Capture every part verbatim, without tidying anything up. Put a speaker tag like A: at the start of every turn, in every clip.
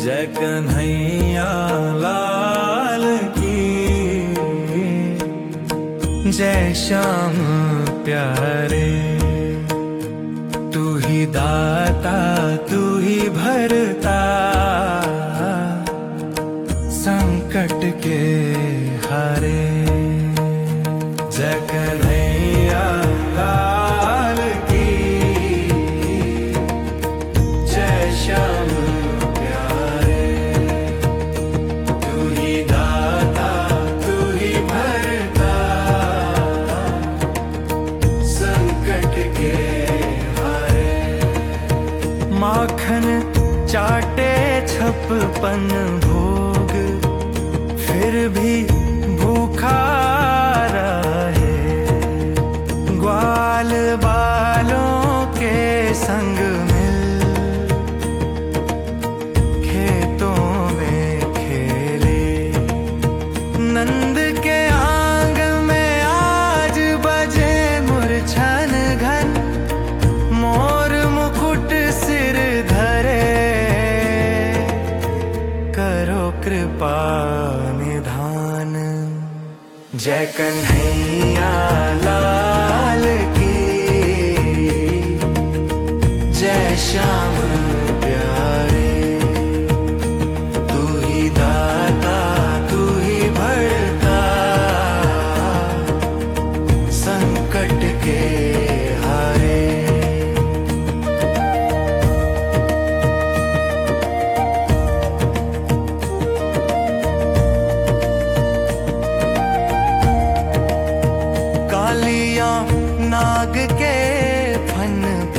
A: जय कन्हैया लाल की, जय श्याम प्यारे। तू ही दाता तू ही भरता संकट के हारे। जय कन्हैया लाल की, जय श्याम प्यारे। तू ही दाता तू ही भरता संकट के हारे। माखन चाटे छप्पन भोग फिर भी भूखा रहे। ग्वाल बालों के संग मिल खेतों में खेले। नंद के आंगन में आज बजे मूर्छन घन। मोर मुकुट सिर धरे करो कृपा निधान। जय कन्हैया लाल की, जय श्याम प्यारे। तू ही दाता तू ही भरता संकट के हारे। नाग के फन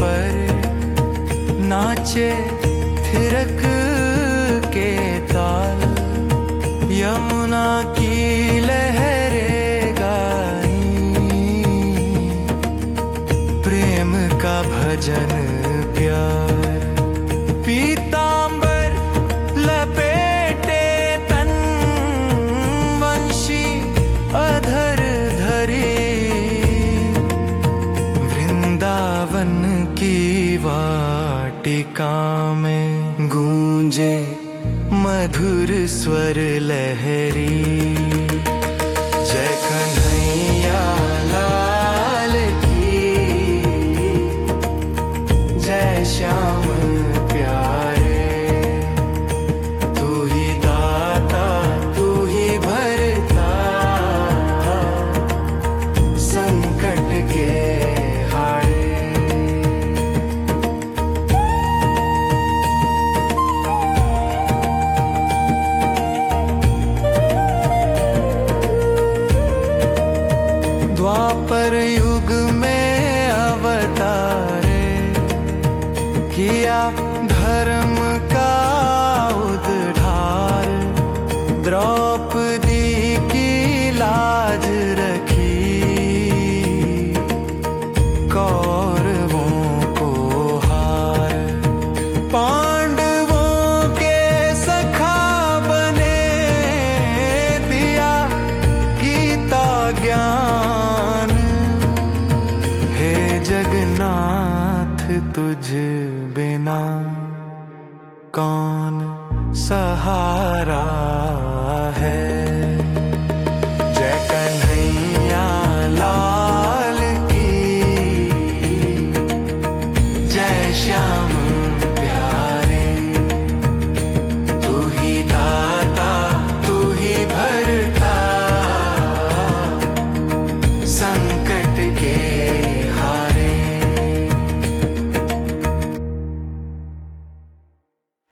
A: पर नाचे थिरक के ताल। यमुना की लहरें गाई प्रेम का भजन प्यार। पीतांबर लपेटे तन वंशी अधर धरी। वृंदावन की वाटिका में गूंजे मधुर स्वर लहरी। जय कन्हैया लाल की, जय श्याम प्यारे। तू ही दाता तू ही भरता संकट के हारे। द्वापर युग में अवतारे किया धर्म का उद्धार। द्रौपदी की लाज रखी कौरवों को हार। पांडवों के सखा बने दिया गीता ज्ञान। जगन्नाथ तुझ बिना कौन सहारा